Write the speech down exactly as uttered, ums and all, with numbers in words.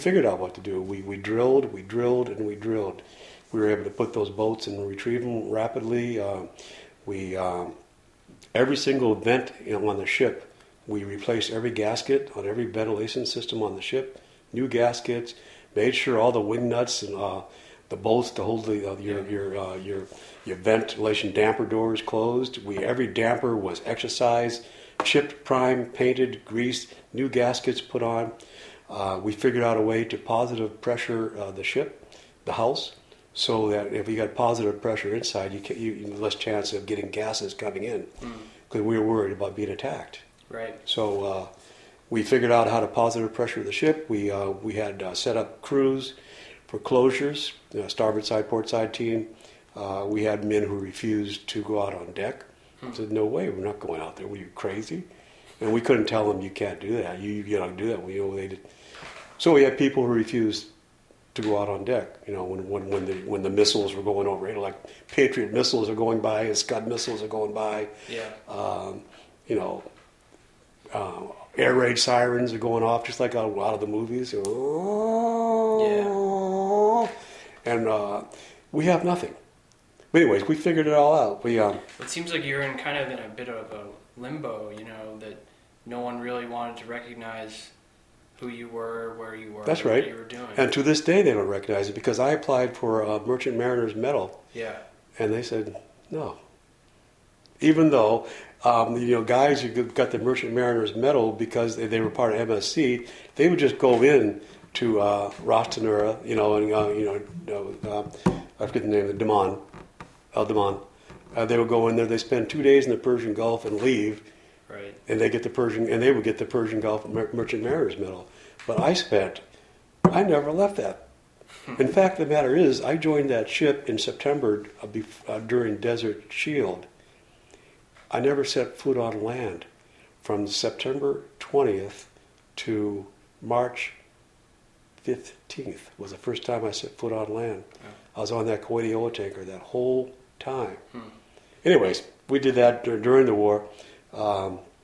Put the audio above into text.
figured out what to do. We we drilled, we drilled, and we drilled. We were able to put those boats and retrieve them rapidly. Uh, we um, every single vent, you know, on the ship, we replaced every gasket on every ventilation system on the ship. New gaskets. Made sure all the wing nuts and uh, the bolts to hold the, uh, your your uh, your your ventilation damper doors closed. We every damper was exercised, chipped, primed, painted, greased. New gaskets put on. Uh, we figured out a way to positive pressure uh, the ship, the house, so that if you got positive pressure inside, you can, you, you have less chance of getting gases coming in, because mm. we were worried about being attacked. Right. So. Uh, We figured out how to positive pressure the ship. We uh, we had uh, set up crews for closures, uh, starboard side, port side team. Uh, we had men who refused to go out on deck. Hmm. Said, no way, we're not going out there. Were you crazy? And we couldn't tell them, you can't do that. You you don't do that. We, you know, they did. So we had people who refused to go out on deck. You know, when when when the when the missiles were going over, you know, like Patriot missiles are going by, and Scud missiles are going by. Yeah. Um, you know. Uh, air raid sirens are going off just like out, out of the movies. Yeah. And uh, we have nothing. But anyways, we figured it all out. We um, It seems like you're in kind of in a bit of a limbo, you know, that no one really wanted to recognize who you were, where you were, that's what right. you were doing. And to this day, they don't recognize it, because I applied for a Merchant Mariner's Medal. Yeah. And they said, no. Even though... Um, you know, guys who got the Merchant Mariner's Medal because they, they were part of M S C, they would just go in to uh, Ras Tanura, you know, and uh, you know, uh, I forget the name of the Daman, El Daman. Uh, they would go in there. They spend two days in the Persian Gulf and leave, right? And they get the Persian, and they would get the Persian Gulf Mer- Merchant Mariner's Medal. But I spent, I never left that. In fact, the matter is, I joined that ship in September uh, bef- uh, during Desert Shield. I never set foot on land from September twentieth to March fifteenth was the first time I set foot on land. Yeah. I was on that Kuwaiti oil tanker that whole time. Hmm. Anyways, we did that dur- during the war. Um,